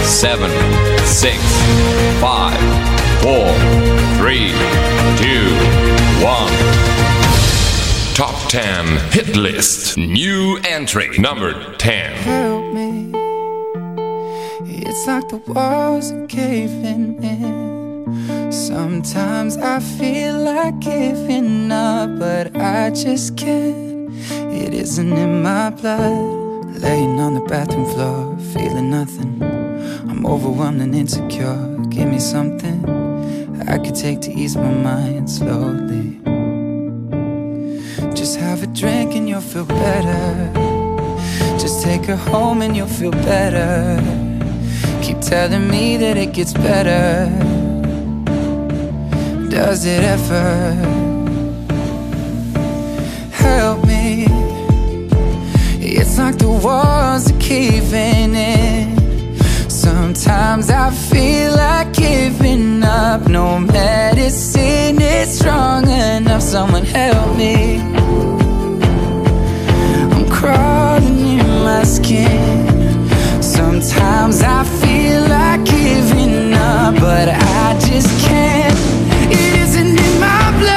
7, 6, 5, 4, 3, 2, 1. Top 10 hit list. New entry. Number 10. Help me. It's like the walls are caving in. Sometimes I feel like giving up, but I just can't. It isn't in my blood. Laying on the bathroom floor, feeling nothing. I'm overwhelmed and insecure. Give me something I could take to ease my mind slowly. Just have a drink and you'll feel better. Just take her home and you'll feel better. Keep telling me that it gets better. Does it ever? Help me. It's like the walls are caving in. Sometimes I feel like giving up. No medicine is strong enough. Someone help me. I'm crawling in my skin. Sometimes I feel like giving up, but I just can't. It isn't in my blood.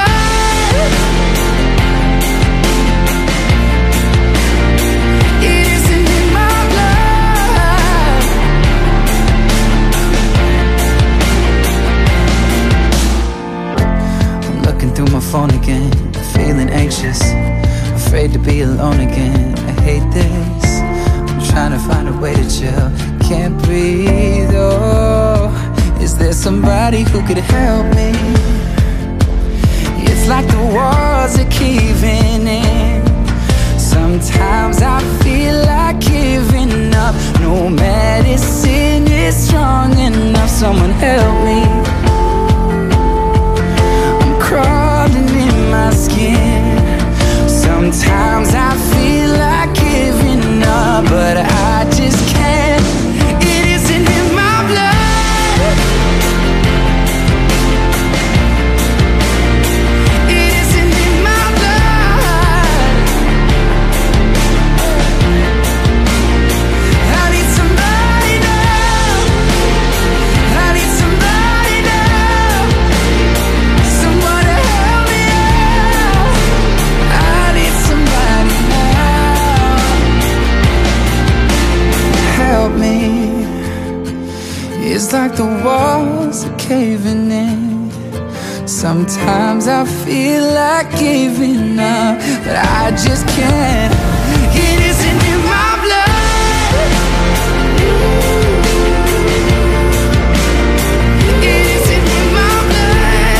Through my phone again, feeling anxious, afraid to be alone again. I hate this. I'm trying to find a way to chill. Can't breathe, oh. Is there somebody who could help me? It's like the walls are caving in. Sometimes I feel like giving up. No medicine is strong enough. Someone help me. Crawling in my skin. Sometimes I feel like giving up, but I just can't. It isn't in my blood. It isn't in my blood. I need somebody now. I need somebody now. Someone to help me out. I need somebody now. Help me. It's like the walls are caving in. Sometimes I feel like giving up, but I just can't. It isn't in my blood. It isn't in my blood.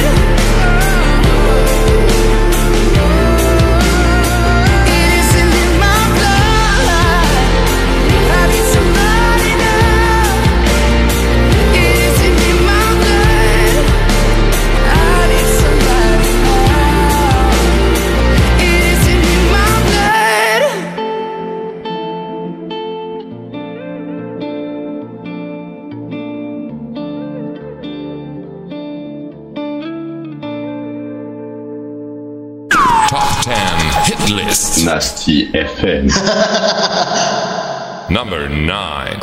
It isn't in my blood. I need somebody now. It isn't in my blood. I need somebody now. It isn't in my blood. Top 10 hit list. Nasty FM. Number 9.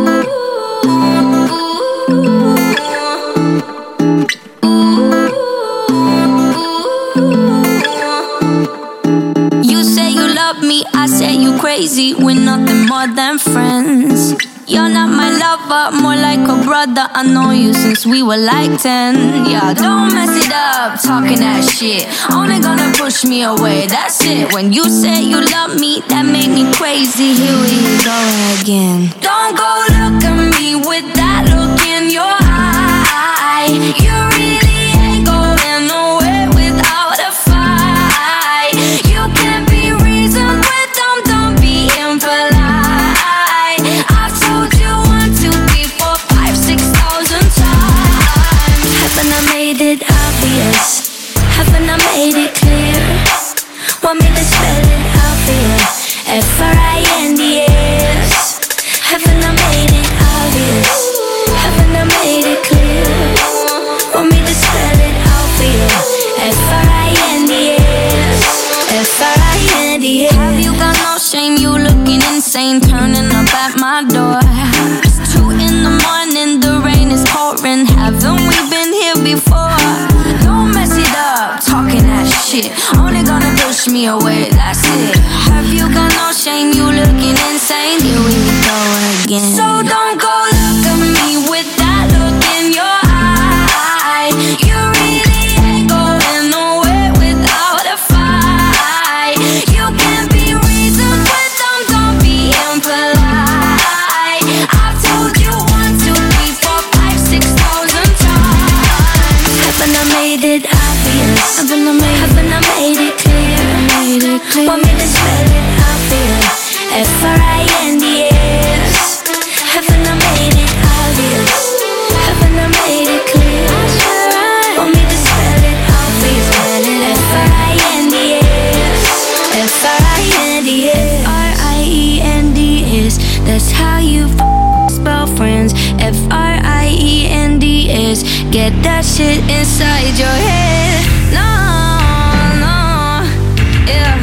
You say you love me, I say you crazy. We're nothing more than friends. You're not my lover, more like a brother. I know you since we were like 10. Yeah, don't mess it up, talking that shit. Only gonna push me away, that's it. When you say you love me, that made me crazy. Here we go again. Don't go look at me with that look in your eye. You really ain't going nowhere without a fight. You can't be reasoned with them, don't be impolite. I've told you 1, 2, 3, 4, 5, 6,000 times. Haven't I made it obvious? Haven't I made it clear? Want me to spell it out for you? F-R-I-N-D-S. Haven't I made it obvious? Haven't I made it clear? Want me to spell it out for you? F-R-I-N-D-S. F-R-I-N-D-S. Have you got no shame? You looking insane, turning up at my door. It's 2 in in the morning, the rain is pouring. Haven't we been here before? Don't mess it up, talking that shit. Only gonna push me away, that's it. Have you got no shame? You looking insane. Here we go again. So don't go look at me with that look in your eye. You really ain't going nowhere without a fight. You can be reasoned with them, don't be impolite. I've told you 1, 2, 3, 4, 5, 6,000 times. Haven't I made it obvious? Haven't I made it clear? Want me to spell it obvious? F-R-I-N-D-S. Haven't I made it obvious? Haven't I made it clear? Want me to spell it obvious? F-R-I-N-D-S. F-R-I-N-D-S. R-I-E-N-D-S. That's how you spell friends. F-R-I-E-N-D-S. Get that shit inside your head. No, no, yeah,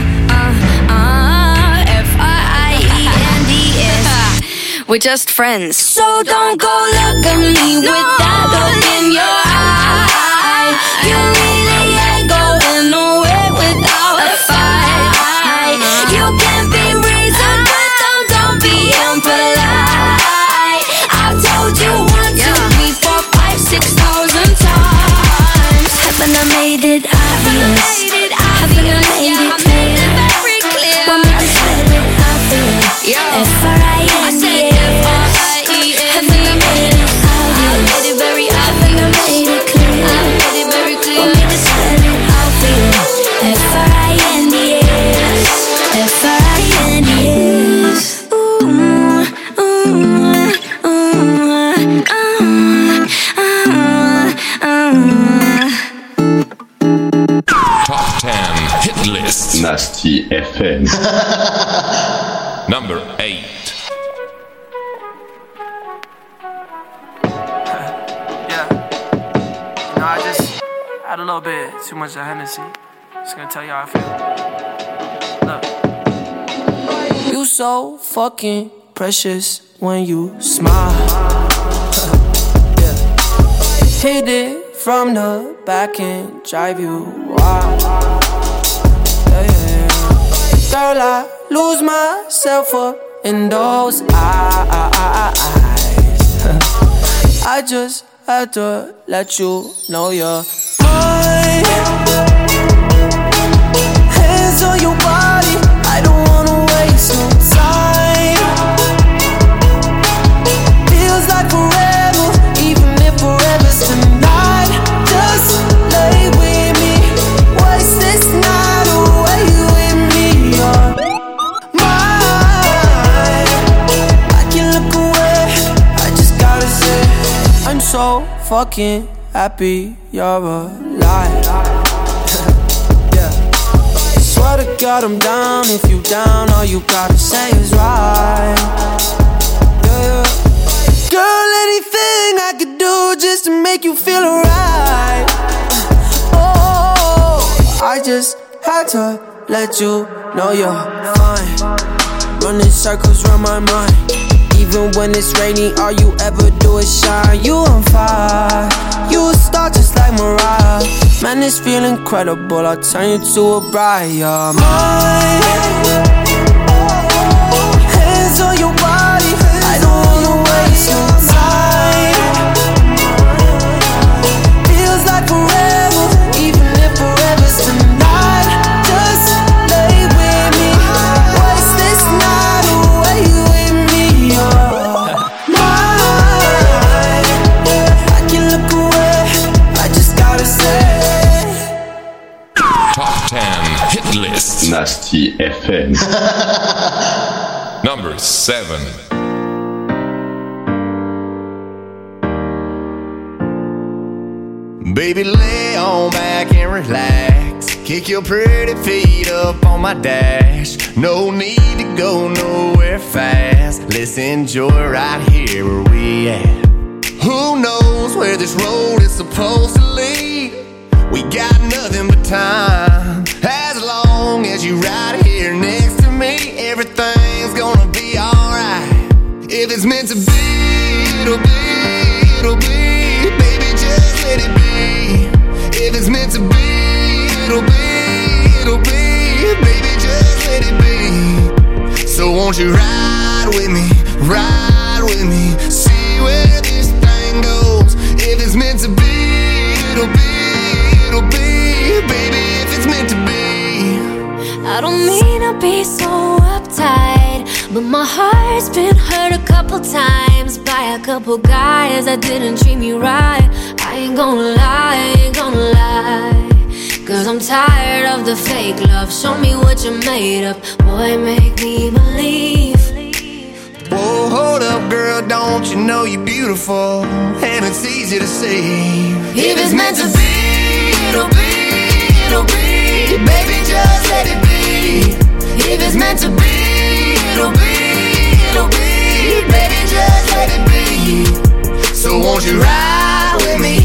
F-R-I-E-N-D-S. We're just friends. So don't go look at me with that look in your eye. You really ain't going nowhere without a fight. You can be reasoned with them, don't be impolite. I've told you 1, 2, 3, 4, 5, 6,000 times. Haven't I made it obvious? Haven't I made it clear? Want me to spell it obvious? F-R-I-N-D-S. Haven't I made it obvious? Haven't I made it clear? Want me to spell it obvious? F-R-I-N-D-S. F-R-I-N-D-S. Top 10 hit list. Nasty FM. Number 8. Yeah. No, I just had a little bit too much of Hennessy. Just gonna tell you how I feel. Look. You so fucking precious when you smile. Yeah. Hit it from the back and drive you wild. Yeah, yeah. Girl, I lose myself up in those eyes. I just had to let you know you're mine. Hands on your body, I don't wanna waste no time. Feels like forever, even if forever's tonight. Just lay with me, waste this night away with me. You're mine. I can look away, I just gotta say I'm so fucking happy you're alive. Yeah. Swear to God I'm down. If you down, all you gotta say is right. Yeah. Girl, anything I could do just to make you feel alright. Oh, I just had to let you know you're fine. Running circles round my mind. Even when it's rainy, all you ever do is shine. You on fire, you a star just like Mariah. Man, this feel incredible, I'll turn you to a bride. You're mine. Hands on your body, I don't wanna waste no time. Feels like forever, even if forever's tonight. Just lay with me, waste this night away with me. Top 10 hit list. Nasty FM. Number 7. Baby, lay on back and relax. Kick your pretty feet up on my dash. No need to go nowhere fast. Let's enjoy right here where we at. Who knows where this road is supposed to lead? We got nothing but time. As long as you right here next to me, everything's gonna be alright. If it's meant to be, it'll be, baby, just let it be. If it's meant to be, it'll be, baby, just let it be. So won't you ride with me, see where this thing goes. If it's meant to be, it'll be, baby, if it's meant to be. I don't mean to be so uptight, but my heart's been hurt a couple times by a couple guys that didn't treat me right. I ain't gonna lie, cause I'm tired of the fake love. Show me what you're made of, boy, make me believe. Whoa, hold up, girl, don't you know you're beautiful? And it's easy to see. If it's meant to be, it'll be, baby, just let it be. If it's meant to be, it'll be, baby, just let it be. So won't you ride with me,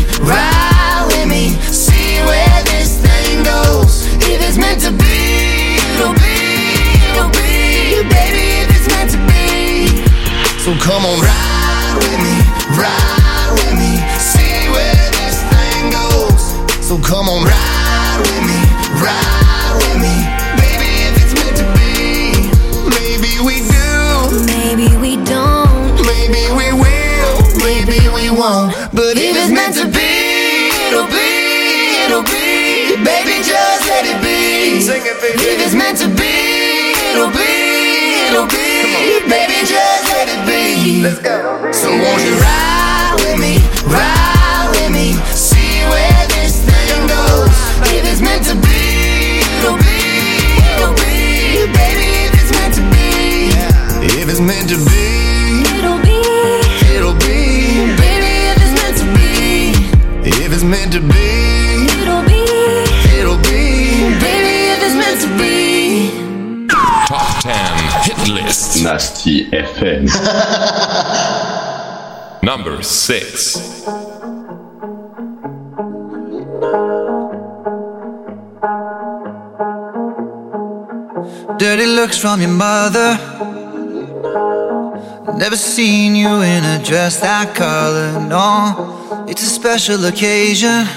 see where this thing goes. If it's meant to be, it'll be, baby, if it's meant to be. So come on, ride with me, see where this thing goes. So come on, ride with me, baby, if it's meant to be. Maybe we do, maybe we don't, maybe we will, maybe we won't. But if it's meant to be, it'll be, baby, just let it be. Sing it, baby. If it's meant to be, it'll be, baby, just let it be. Let's go. So won't you ride with me, see where this thing goes. If it's meant to be, it'll be, baby, if it's meant to be. If it's meant to be, it'll be, baby, if it's meant to be. If it's meant to be, it'll be, baby, if it's meant to be. Top 10 hit list. Nasty FM. Number 6. Dirty looks from your mother. Never seen you in a dress that color, no. It's a special occasion.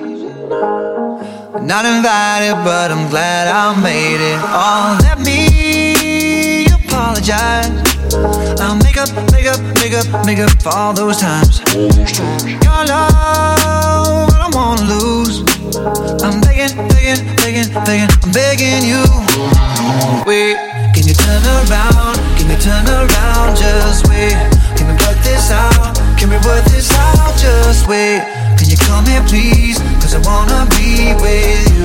Not invited, but I'm glad I made it. Oh, let me apologize. I'll make up for all those times. Your love, I don't wanna lose. I'm begging, I'm begging you. Wait, can you turn around? Can you turn around? Just wait. Can we work this out? Can we work this out? Just wait. Can you come here, please? Cause I wanna be with you.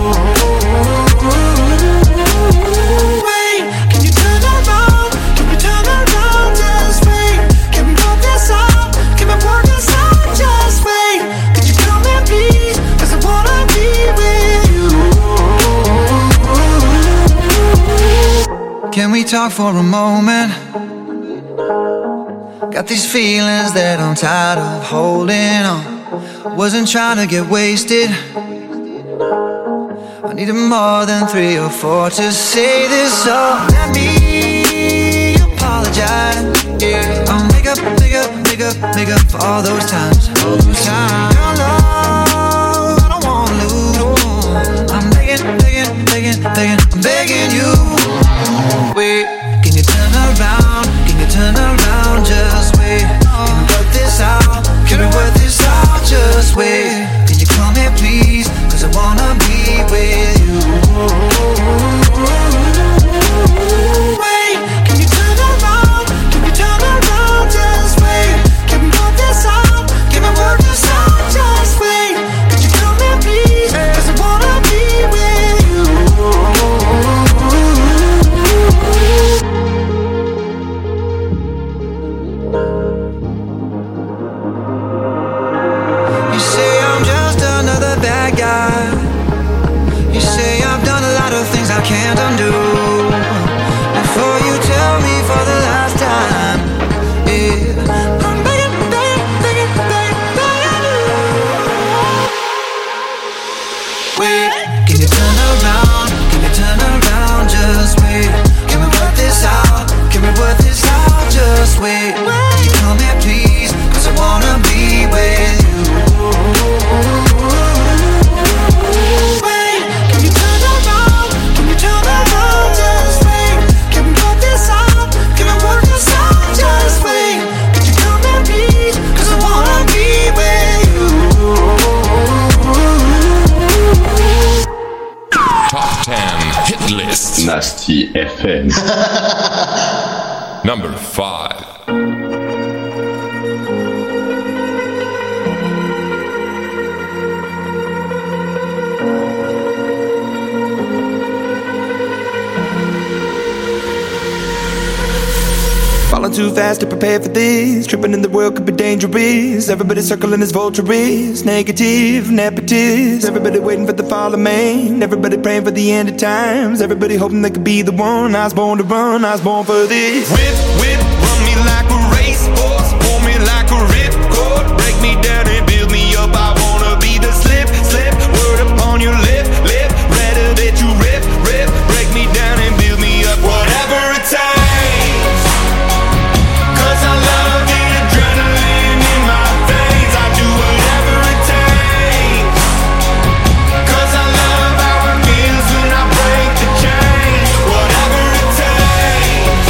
Wait, can you turn around? Can we turn around? Just wait. Can we work this out? Can we work this out? Just wait. Can you come here, please? Cause I wanna be with you. Can we talk for a moment? Got these feelings that I'm tired of holding on. Wasn't trying to get wasted. I needed more than 3 or 4 to say this. So let me apologize. Yeah, I'll make up for all those times. Your love, I don't wanna lose. I'm begging, I'm begging you. Wait, can you turn around? Can you turn around? Just wait. Can we work this out? Can we work this out? Just wait. Can you come here, please? Cause I wanna be with you. Wait, can you turn around? Can you turn around? Just wait. Can we work this out? Nasty FM. Number 5. Falling too fast to prepare for this. Tripping in the world could be dangerous. Everybody circling as vultures. Negative, nepotist. Everybody waiting for the fall of man. Everybody praying for the end of times. Everybody hoping they could be the one. I was born to run, I was born for this. Whip, whip, run me like a racehorse. Pull me like a ripcord. Break me down and build me up. I wanna be the slip, slip. Word upon your lip, lip. Rather that you rip, rip. Break me down and build me up. Whatever it takes. I love the adrenaline in my veins. I do whatever it takes. 'Cause I love how it feels when I break the chain. Whatever it takes.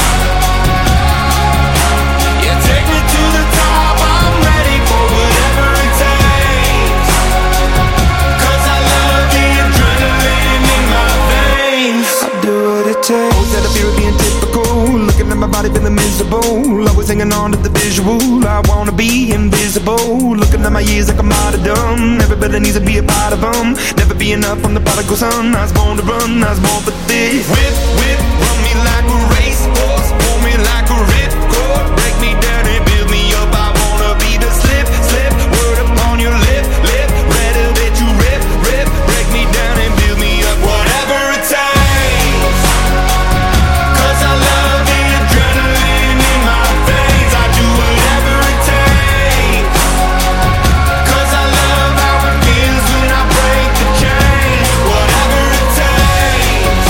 Yeah, take me to the top. I'm ready for whatever it takes. 'Cause I love the adrenaline in my veins. I do what it takes. Always had a fear of being typical. Looking at my body feeling miserable. Always hanging on to the visual. I wanna be invisible. Looking at my years like a martyrdom. Everybody needs to be a part of them. Never be enough from the prodigal son. I was born to run, I was born for this. Whip, whip, run me like a racehorse. Pull me like a ripcord. Break me down and build me up. I wanna be the slip, slip. Word upon your lip, lip. Rather that you rip, rip. Break me down and build me up. Whatever it takes. 'Cause I love the adrenaline in my veins. I do whatever it takes. 'Cause I love how it feels when I break the chain. Whatever it takes.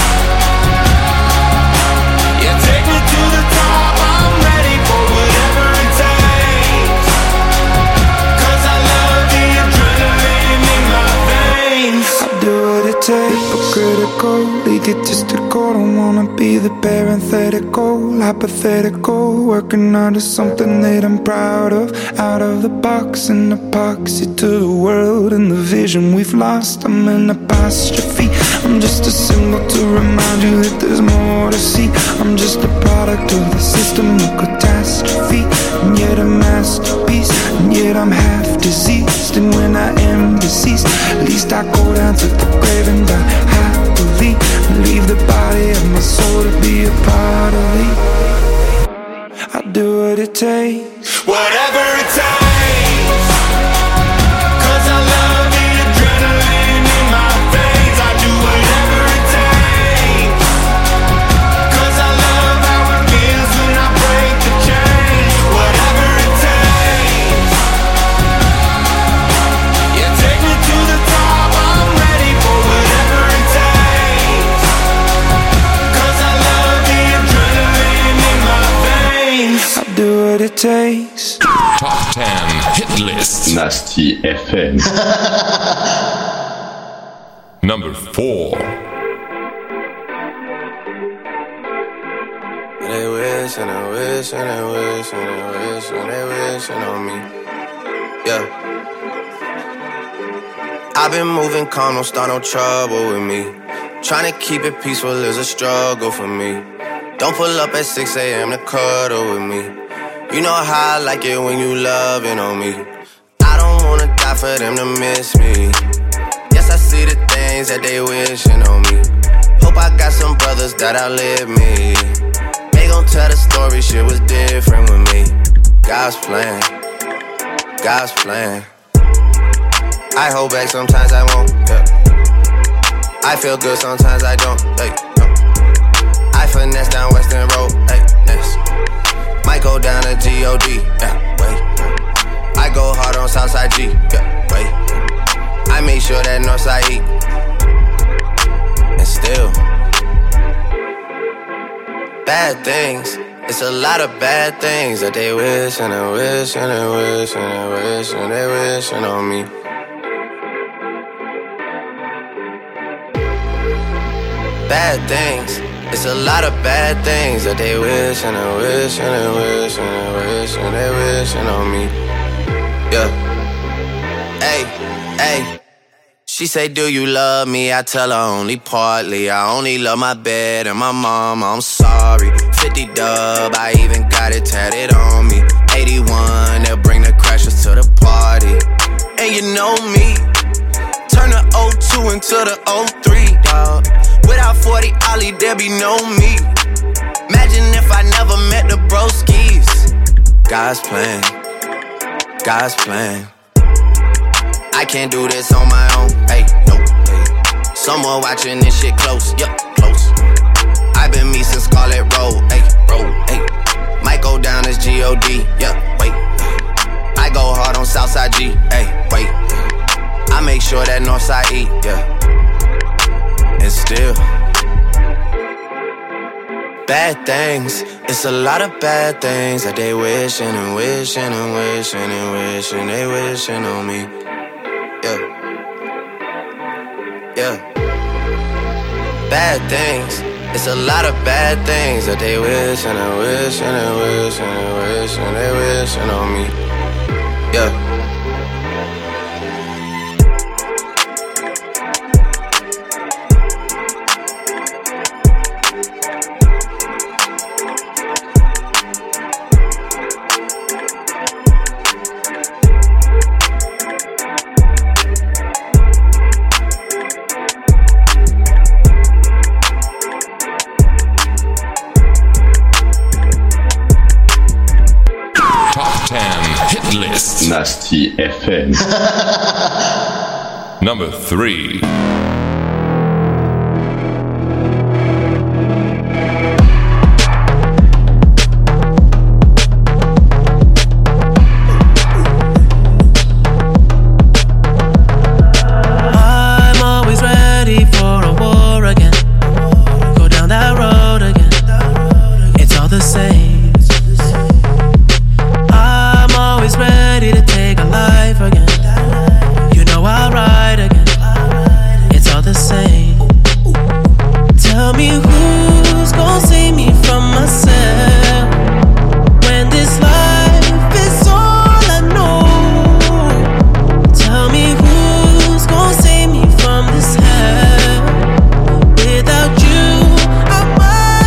Yeah, take me to the top. I'm ready for whatever it takes. 'Cause I love the adrenaline in my veins. I do what it takes. Hypocritical, egotistical. Don't wanna be the parenthetical, hypothetical. Working out of something that I'm proud of. Out of the box, an epoxy to the world and the vision we've lost. I'm an apostrophe. I'm just a symbol to remind you that there's more to see. I'm just a product of the system of catastrophe. And yet a masterpiece. And yet I'm half diseased. And when I am deceased, at least I go down to the grave and die happily. And leave the body of my soul to be a part of me. I do what it takes. Whatever it takes. 'Cause I love the adrenaline in my veins. I do whatever it takes. 'Cause I love how it feels when I break the chain. Whatever it takes. Yeah, take me to the top. I'm ready for whatever it takes. 'Cause I love the adrenaline in my veins. I do what it takes. Top 10 hit list. Nasty FM. Number 4. They wish and they wish and they wish and they wish and they wishing on me. Yeah. I've been moving calm, don't start no trouble with me. Trying to keep it peaceful is a struggle for me. Don't pull up at 6 a.m. to cuddle with me. You know how I like it when you loving on me. I don't wanna die for them to miss me. Yes, I see the things that they wishing on me. Hope I got some brothers that outlive me. They gon' tell the story, shit was different with me. God's plan, God's plan. I hold back, sometimes I won't, yeah. I feel good, sometimes I don't, hey, no. I finesse down Western Road, hey, next. Might go down to G.O.D., yeah, wait. I go hard on Southside G, yeah, wait. I make sure that Northside eat. And still bad things. It's a lot of bad things that they wish and they wish and they wish and they wish and they wishing on me. Bad things. It's a lot of bad things that they wish and they wish and they wish and they wish and they wishing on me. Yeah. Hey, hey. She say, do you love me? I tell her only partly. I only love my bed and my mama, I'm sorry. 50 dub, I even got it tatted on me. 81, they'll bring the crashers to the party. And you know me, turn the 02 into the 03, dawg. Without 40 Ollie, there be no me. Imagine if I never met the broskies. God's plan, God's plan. I can't do this on my own, hey, no, hey. Someone watching this shit close, yup, close. I've been me since Scarlet Road, hey, road, hey. Might go down as G.O.D., yup, wait. I go hard on Southside G, hey, wait. I make sure that Northside E, yeah. And still bad things, it's a lot of bad things that they wishing and wishing and wishing and wishing they wishing on me. Yeah, yeah. Bad things, it's a lot of bad things that they wishing and wishing and wishing and wishing they wishing on me. Yeah. Nasty FM. Number 3. I'm always ready for a war again. Go down that road again. It's all the same. Always ready to take a life again. You know I'll ride again. It's all the same. Tell me who's gonna save me from myself when this life is all I know. Tell me who's gonna save me from this hell. Without you, I'm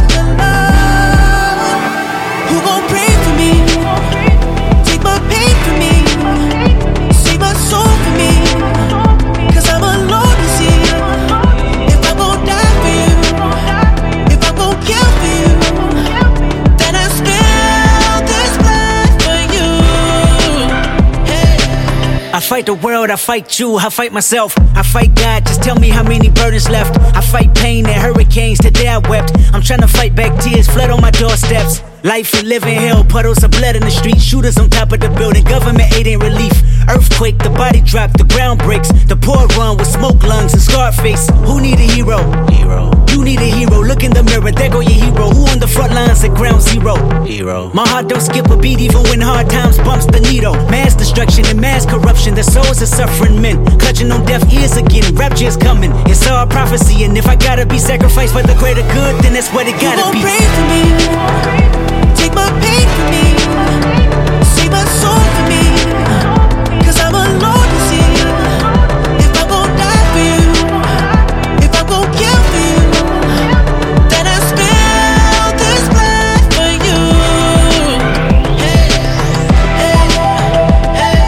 alone. Who gon' pray for me? Pay for me, save my soul for me, 'cause I'm alone to see. If I'm gon' die for you, if I'm gon' kill for you, then I spill this blood for you. Hey. I fight the world, I fight you, I fight myself, I fight God, just tell me how many burdens left. I fight pain and hurricanes, today I wept. I'm trying to fight back tears, flood on my doorsteps. Life and living hell, puddles of blood in the street, shooters on top of the building, government aid ain't relief. Earthquake, the body drop, the ground breaks, the poor run with smoke lungs and scarred face. Who need a hero? Hero. You need a hero, look in the mirror, there go your hero. Who on the front lines at ground zero? Hero. My heart don't skip a beat even when hard times bumps the needle. Mass destruction and mass corruption, the souls of suffering men, clutching on deaf ears again, rapture's coming. It's all prophecy, and if I gotta be sacrificed for the greater good, then that's what it gotta be. Pray for me. Take my pain for me, save my soul for me, 'cause I'm alone to see. If I'm gon' die for you, if I'm gon' kill for you, then I spill this blood for you. Hey, hey, hey.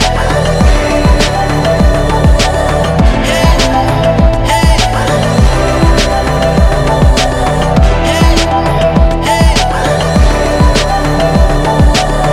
Hey, hey. Hey, hey.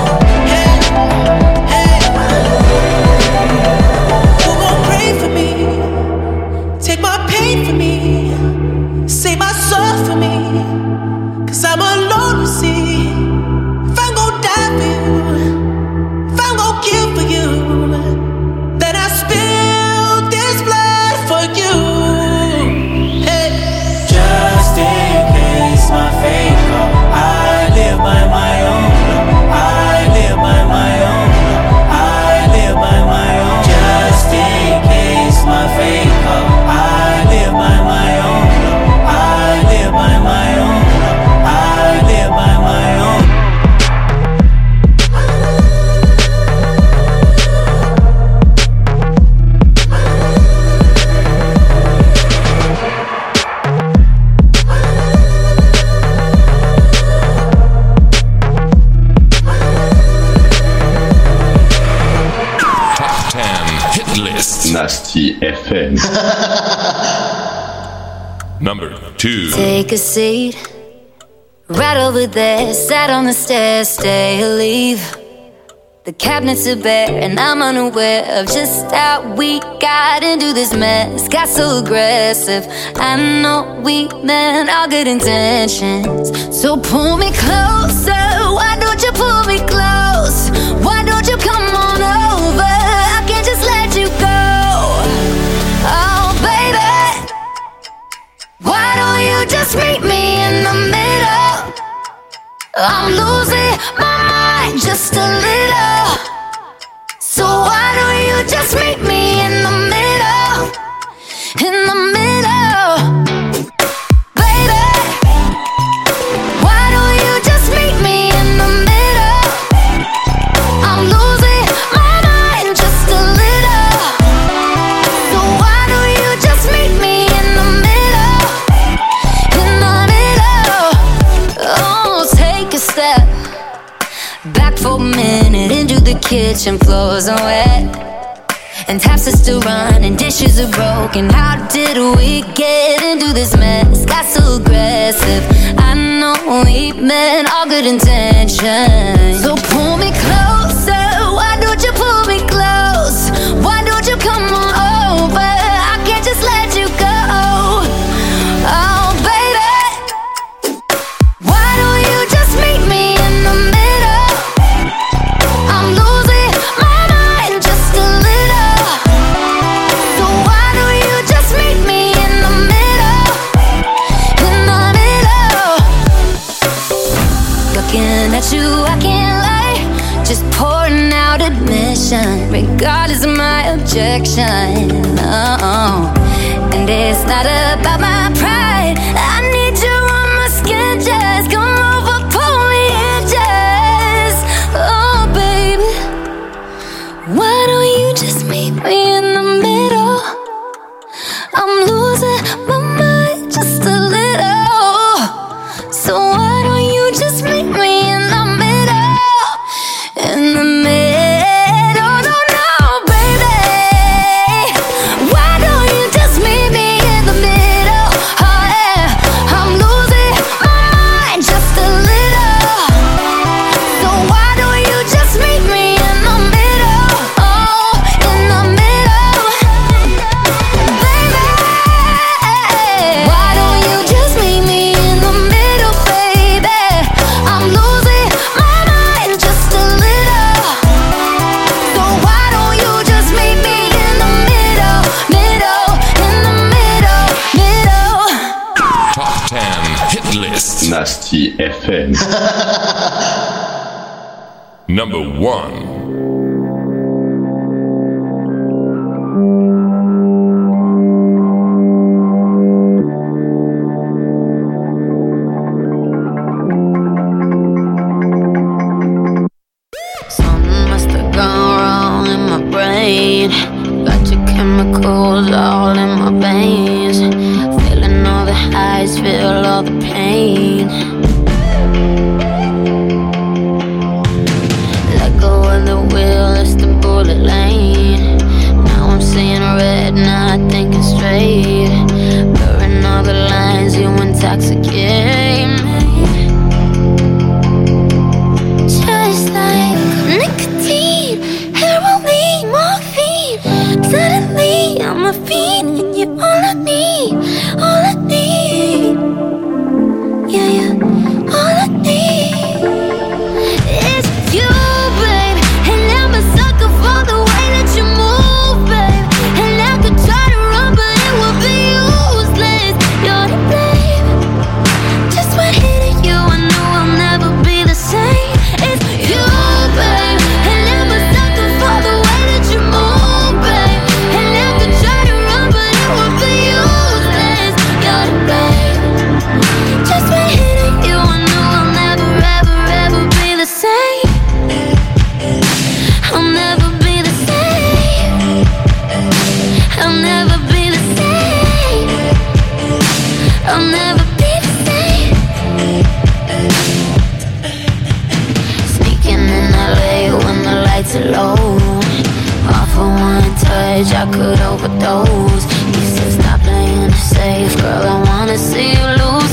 Nasty FM. Number 2. Take a seat right over there, sat on the stairs, stay or leave. The cabinets are bare and I'm unaware of just how we got into this mess. Got so aggressive. I know we meant all good intentions. So pull me closer. Why don't you pull me close? Why don't you come on over? I can't just let you go. Oh baby, why don't you just meet me in the middle? I'm losing my mind just a little. So why don't you just meet me in the middle? In the middle. Baby, why don't you just meet me in the middle? I'm losing my mind just a little. So why don't you just meet me in the middle? In the middle. Oh, take a step back for a minute into the kitchen, floors are wet and taps are still running, dishes are broken. How did we get into this mess? Got so aggressive. I know we meant all good intentions. So pull me closer. Why don't you pull me close? Why don't you come on over? I can't just let you go. Oh baby, why don't you just meet me in the middle? I'm losing my mind just a little. So why don't you just meet me in the middle? In the middle. Looking at you, I can't lie. Just pouring out admission, regardless of my objection. Oh, and it's not about my pride. I need you on my skin, just come over, pull me in, just. Oh, baby, why don't you just meet me in the middle? I'm losing my mind just a little. So why don't you just meet me in the middle? In the middle, no, baby. Why don't you just meet me in the middle? Oh yeah, I'm losing my mind just a little. So why don't you just meet me in the middle? Oh, in the middle, baby. Why don't you just meet me in the middle, baby? I'm losing my mind just a little. So why don't you just meet me in the middle, middle, in the middle, middle? Top 10 hit list. Nasty FM. Number 1. Something must have gone wrong in my brain. Got your chemicals all in my veins. Feeling all the highs, feel all the pain. Let go of the wheel, it's the bullet lane. Now I'm seeing red, not thinking straight. Blurring all the lines, you intoxicate me. Just like nicotine, heroin, morphine. Suddenly I'm a fiend and you're all I need, all I need. Yeah, yeah, all I need is you, babe. And I'm a sucker for the way that you move, babe. And I could try to run, but it would be useless. You're to blame. Just when hitting you, I know I'll never be the same. It's you, babe. And I'm a sucker for the way that you move, babe. And I could try to run, but it would be useless. You're to blame. Just when hitting you, I know I'll never, ever, ever be the same. I'll never be the same. I'll never be the same. I'll never be the same. Sneaking in LA when the lights are low. Off for one touch, edge, I could overdose. He said stop playing it safe, girl, I wanna see you lose.